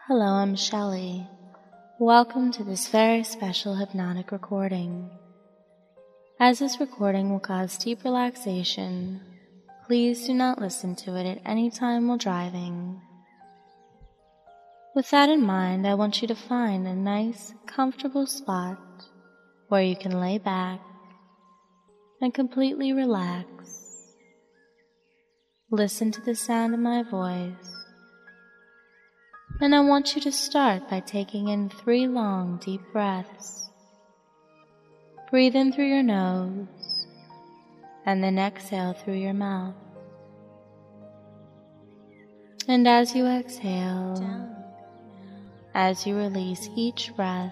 Hello, I'm Shelley. Welcome to this very special hypnotic recording. As this recording will cause deep relaxation, please do not listen to it at any time while driving. With that in mind, I want you to find a nice, comfortable spot where you can lay back and completely relax. Listen to the sound of my voice. And I want you to start by taking in 3 long, deep breaths. Breathe in through your nose, and then exhale through your mouth. And as you exhale, as you release each breath,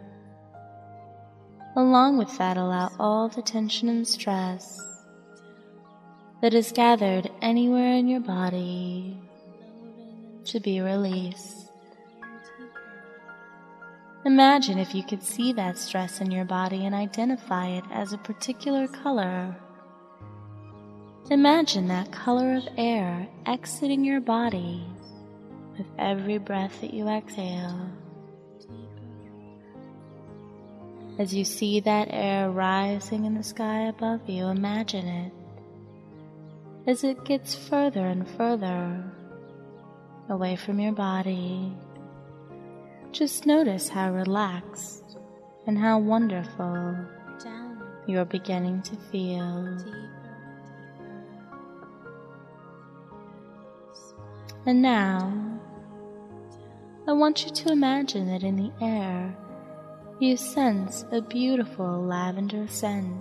along with that, allow all the tension and stress that is gathered anywhere in your body to be released. Imagine if you could see that stress in your body and identify it as a particular color. Imagine that color of air exiting your body with every breath that you exhale. As you see that air rising in the sky above you, imagine it as it gets further and further away from your body. Just notice how relaxed and how wonderful you are beginning to feel. And now, I want you to imagine that in the air, you sense a beautiful lavender scent.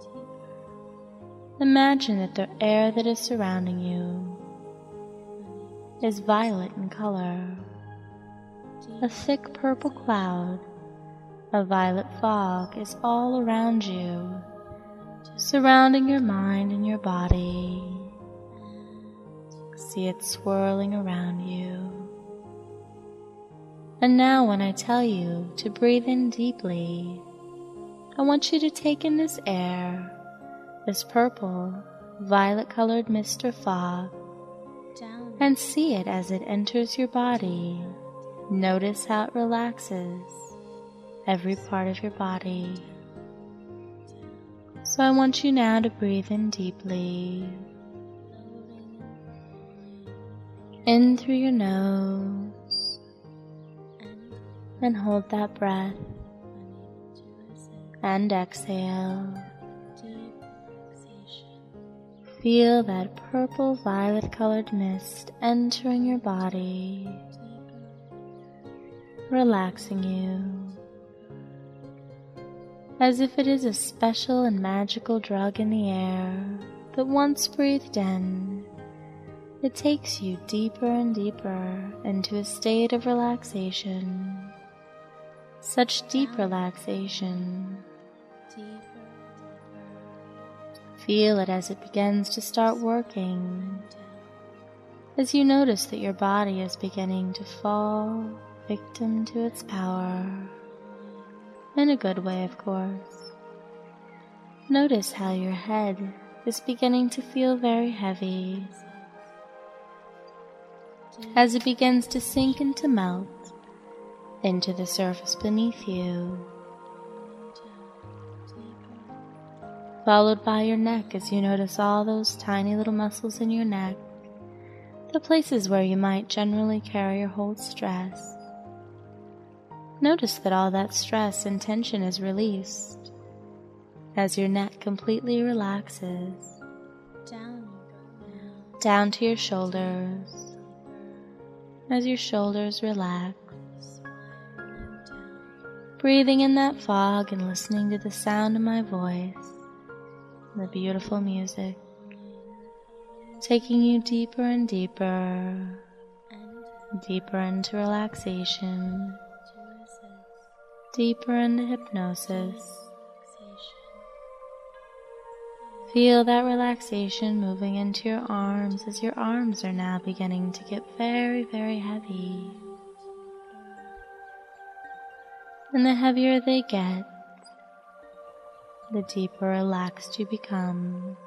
Imagine that the air that is surrounding you is violet in color. A thick purple cloud of violet fog is all around you, surrounding your mind and your body. See it swirling around you. And now when I tell you to breathe in deeply, I want you to take in this air, this purple, violet-colored mist or fog, and see it as it enters your body. Notice how it relaxes every part of your body. So I want you now to breathe in deeply. In through your nose, and hold that breath, and exhale. Feel that purple violet colored mist entering your body, relaxing you, as if it is a special and magical drug in the air that once breathed in, it takes you deeper and deeper into a state of relaxation, such deep relaxation. Feel it as it begins to start working, as you notice that your body is beginning to fall victim to its power, in a good way, of course. Notice how your head is beginning to feel very heavy, as it begins to sink and to melt into the surface beneath you, followed by your neck as you notice all those tiny little muscles in your neck, the places where you might generally carry or hold stress. Notice that all that stress and tension is released as your neck completely relaxes down to your shoulders. As your shoulders relax, breathing in that fog and listening to the sound of my voice, the beautiful music, taking you deeper and deeper, deeper into relaxation, deeper into hypnosis. Feel that relaxation moving into your arms as your arms are now beginning to get very, very heavy. And the heavier they get, the deeper relaxed you become.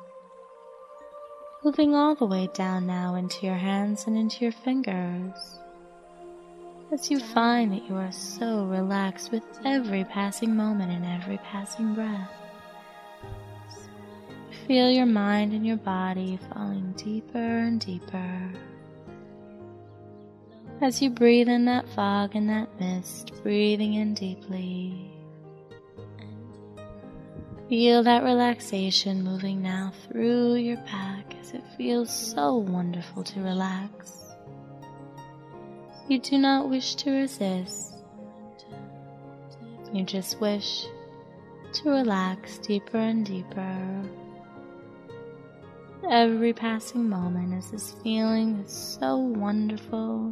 Moving all the way down now into your hands and into your fingers. as you find that you are so relaxed with every passing moment and every passing breath. Feel your mind and your body falling deeper and deeper. As you breathe in that fog and that mist, breathing in deeply. Feel that relaxation moving now through your back as it feels so wonderful to relax. You do not wish to resist. You just wish to relax deeper and deeper. Every passing moment is this feeling that's so wonderful.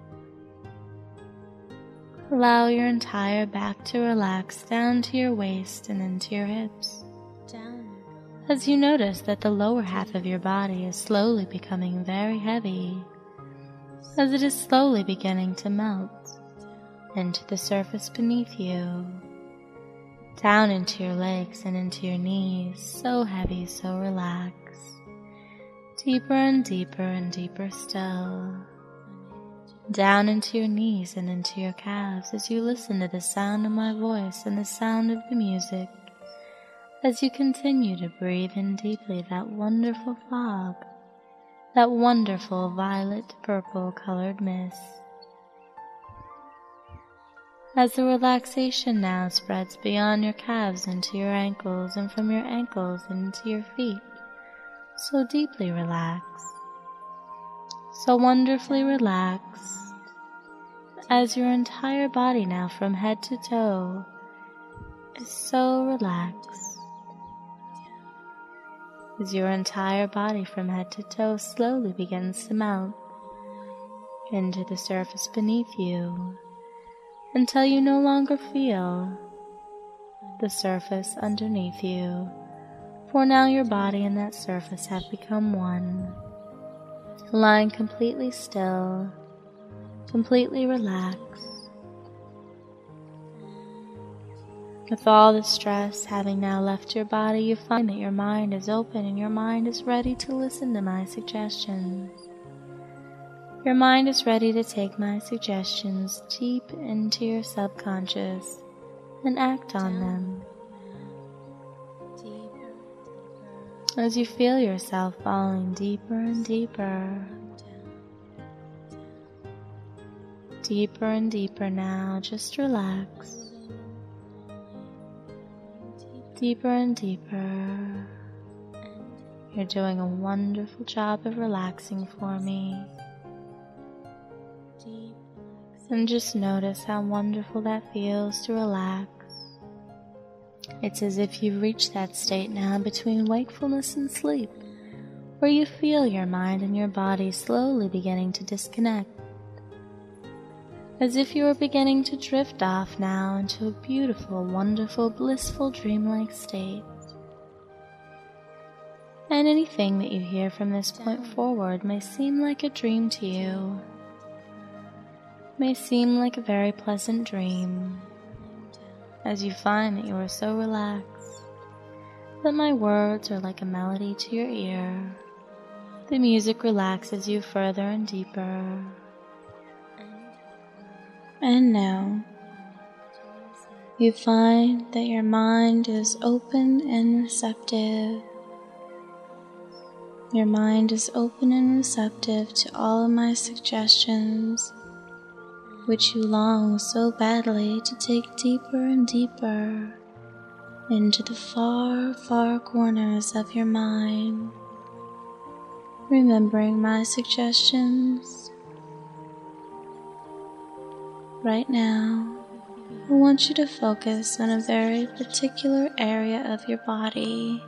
Allow your entire back to relax down to your waist and into your hips. As you notice that the lower half of your body is slowly becoming very heavy, as it is slowly beginning to melt into the surface beneath you, down into your legs and into your knees, so heavy, so relaxed, deeper and deeper and deeper still, down into your knees and into your calves as you listen to the sound of my voice and the sound of the music, as you continue to breathe in deeply that wonderful fog, that wonderful violet-purple colored mist. As the relaxation now spreads beyond your calves into your ankles and from your ankles into your feet, so deeply relaxed, so wonderfully relaxed, as your entire body now from head to toe is so relaxed. As your entire body from head to toe slowly begins to melt into the surface beneath you until you no longer feel the surface underneath you, for now your body and that surface have become one, lying completely still, completely relaxed. With all the stress having now left your body, you find that your mind is open and your mind is ready to listen to my suggestions. Your mind is ready to take my suggestions deep into your subconscious and act on them. As you feel yourself falling deeper and deeper, deeper and deeper now, just relax. Deeper and deeper. You're doing a wonderful job of relaxing for me. And just notice how wonderful that feels to relax. It's as if you've reached that state now between wakefulness and sleep, where you feel your mind and your body slowly beginning to disconnect. As if you are beginning to drift off now into a beautiful, wonderful, blissful, dreamlike state. And anything that you hear from this point forward may seem like a dream to you, may seem like a very pleasant dream, as you find that you are so relaxed that my words are like a melody to your ear. The music relaxes you further and deeper. And now, you find that your mind is open and receptive. Your mind is open and receptive to all of my suggestions, which you long so badly to take deeper and deeper into the far, far corners of your mind. Remembering my suggestions. Right now, I want you to focus on a very particular area of your body,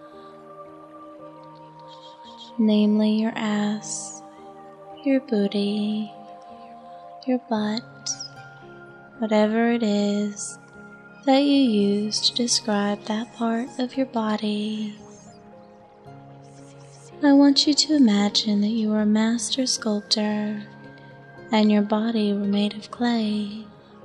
namely your ass, your booty, your butt, whatever it is that you use to describe that part of your body. I want you to imagine that you are a master sculptor and your body were made of clay.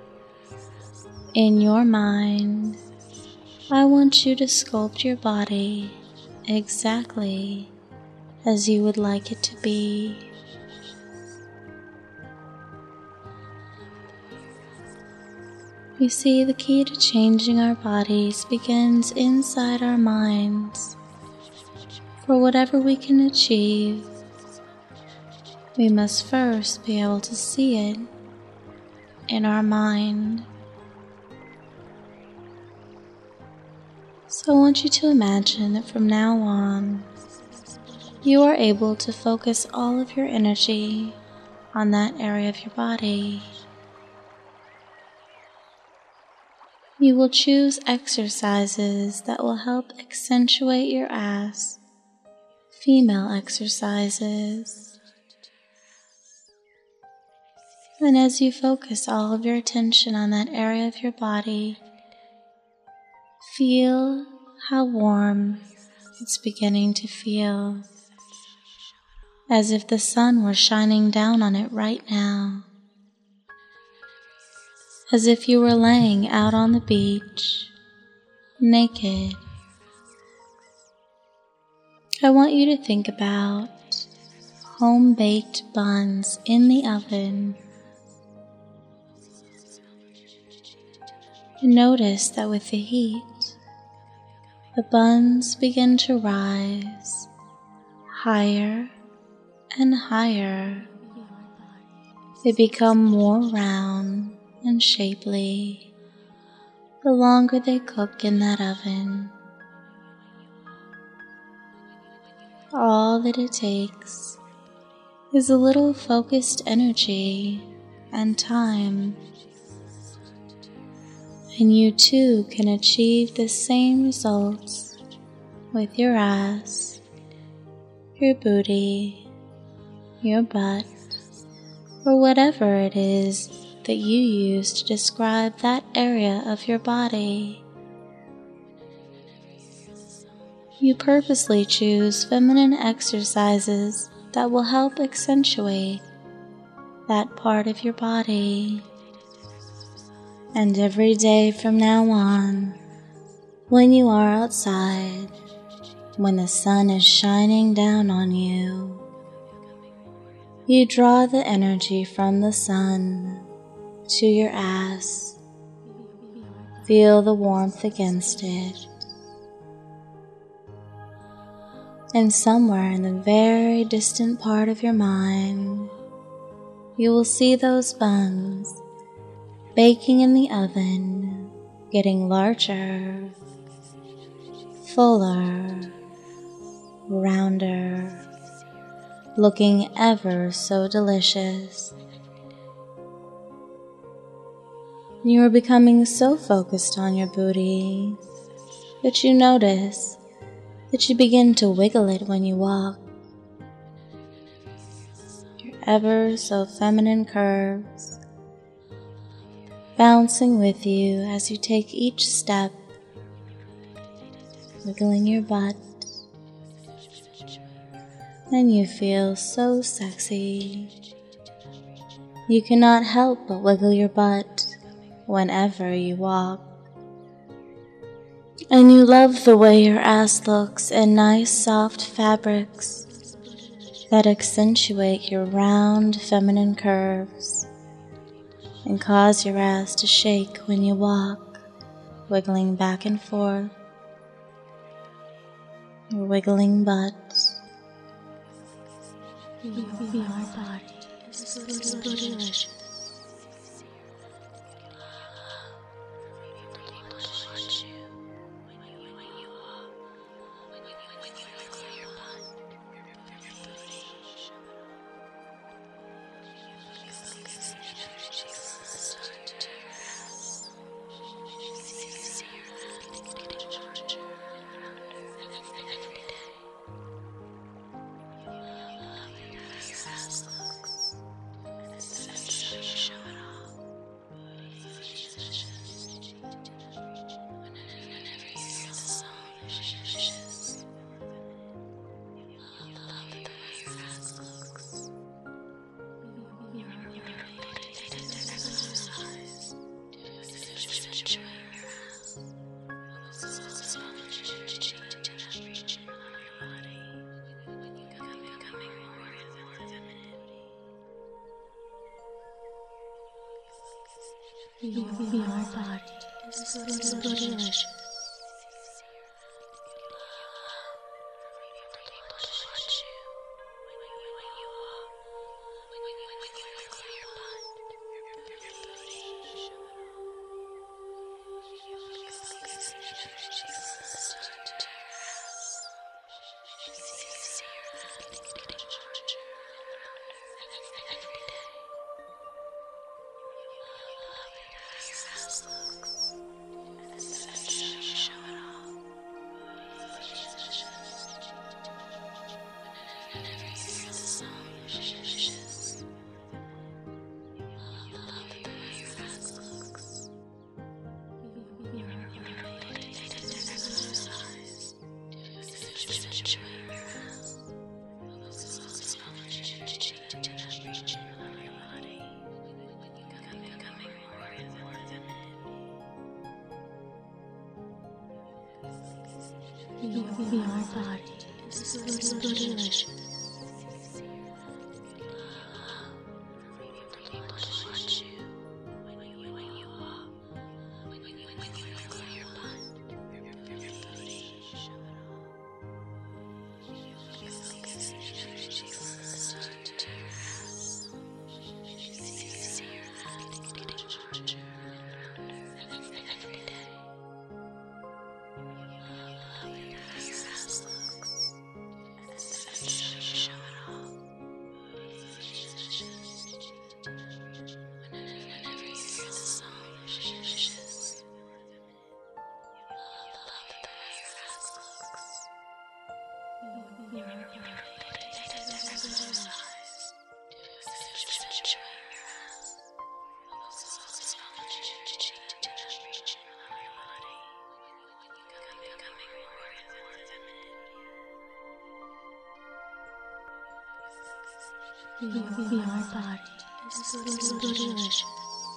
In your mind, I want you to sculpt your body exactly as you would like it to be. You see, the key to changing our bodies begins inside our minds. For whatever we can achieve, we must first be able to see it in our mind. So I want you to imagine that from now on, you are able to focus all of your energy on that area of your body. You will choose exercises that will help accentuate your ass, female exercises. And as you focus all of your attention on that area of your body, feel how warm it's beginning to feel, as if the sun were shining down on it right now. As if you were laying out on the beach, naked. I want you to think about home-baked buns in the oven. And notice that with the heat, the buns begin to rise higher and higher. They become more round and shapely the longer they cook in that oven. All that it takes is a little focused energy and time, and you too can achieve the same results with your ass, your booty, your butt, or whatever it is that you use to describe that area of your body. You purposely choose feminine exercises that will help accentuate that part of your body. And every day from now on, when you are outside, when the sun is shining down on you, you draw the energy from the sun to your ass. Feel the warmth against it. And somewhere in the very distant part of your mind, you will see those buns baking in the oven, getting larger, fuller, rounder, looking ever so delicious. You are becoming so focused on your booty that you notice that you begin to wiggle it when you walk. Your ever so feminine curves bouncing with you as you take each step, wiggling your butt, and you feel so sexy. You cannot help but wiggle your butt whenever you walk. And you love the way your ass looks in nice soft fabrics that accentuate your round feminine curves and cause your ass to shake when you walk, wiggling back and forth, your wiggling butt. Your body is so delicious. Your body is delicious. Your body is delicious. Your body is delicious.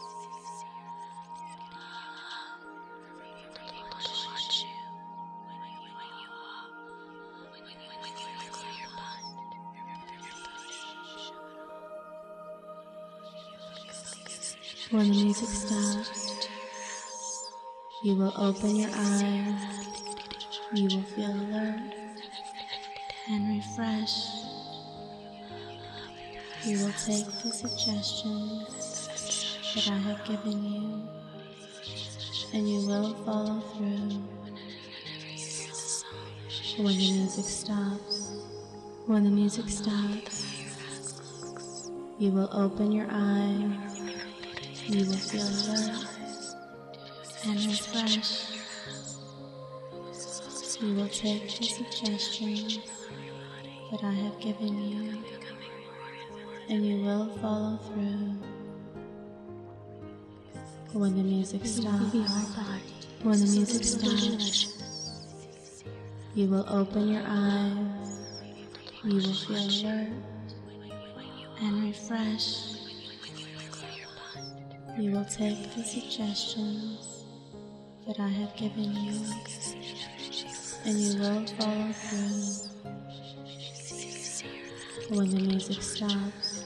When the music stops, you will open your eyes, you will feel alert and refreshed. You will take the suggestions that I have given you, and you will follow through. When the music stops, you will open your eyes, you will feel alert and refreshed. You will take the suggestions that I have given you, and you will follow through. When the music stops, you will open your eyes, you will feel alert and refreshed. You will take the suggestions that I have given you, and you will follow through. When the music stops,